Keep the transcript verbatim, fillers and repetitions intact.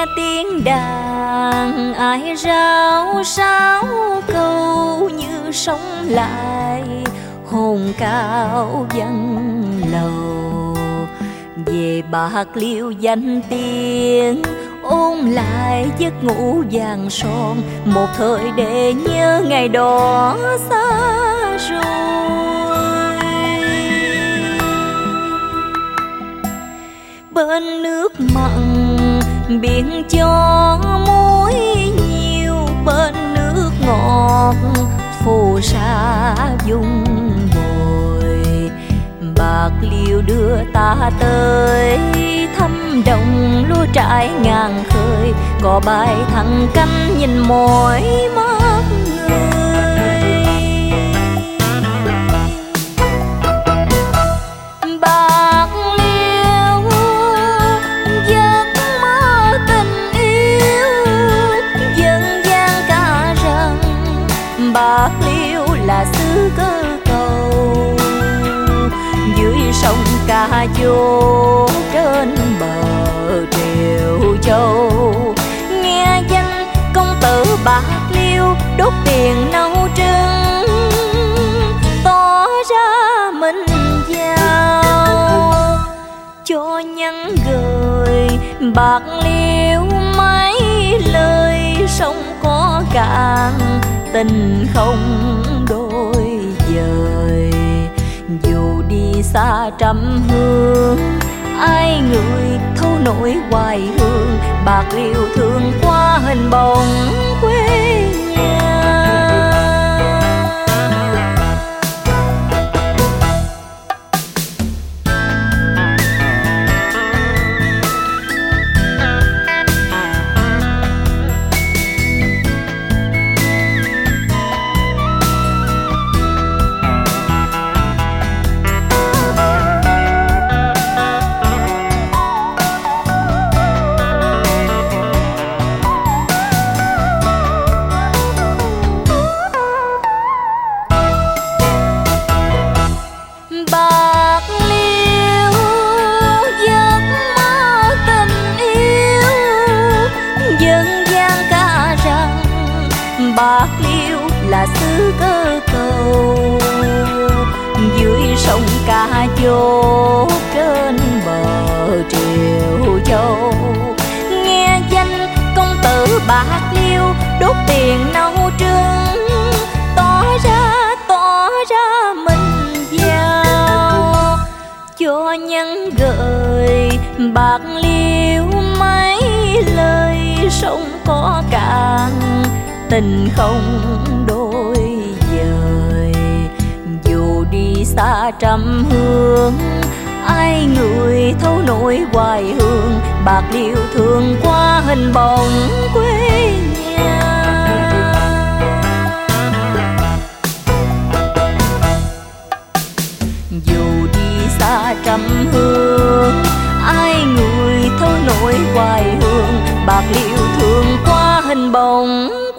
nghe tiếng đàn ai rao sáo câu như sống lại hồn cao văn lầu. Về Bạc Liêu danh tiếng ôn lại giấc ngủ vàng son, một thời để nhớ ngày đó xa rồi. Bên nước mặn biển cho muối nhiều, bên nước ngọt phù sa dung bồi. Bạc Liêu đưa ta tới thăm đồng lúa trải ngàn khơi, có bài thẳng cánh nhìn mỏi mắt người. Bạc Liêu giấc mơ tình yêu, dân gian ca rằng Bạc Liêu là xứ cơ cầu. Dưới sông Ca Dô trên bờ Triều Châu, nghe danh công tử Bạc Liêu đốt tiền nấu trứng, tỏ ra mình giàu cho nhắn gửi Bạc Liêu mấy lời sông có cạn, tình không đôi dời. Dù đi xa trăm hương, ai người thấu nỗi hoài hương, Bạc Liêu thương qua hình bóng quê nhà. Bạc Liêu giấc mơ tình yêu, dân gian ca rằng Bạc Liêu là xứ cơ cầu. Dưới sông Ca Dô trên bờ Triều Châu, nghe danh công tử Bạc Liêu đốt tiền nấu trứng, tỏ ra tỏ ra mình giàu cho nhắn gửi Bạc Liêu mấy lời sông có cạn, tình không đôi dời. Dù đi xa trăm hương, ai người thấu nỗi hoài hương, Bạc Liêu thương qua hình bóng quê nhà. Dù đi xa trăm hương, ai người thấu nỗi hoài hương, Bạc Liêu thương qua hình bóng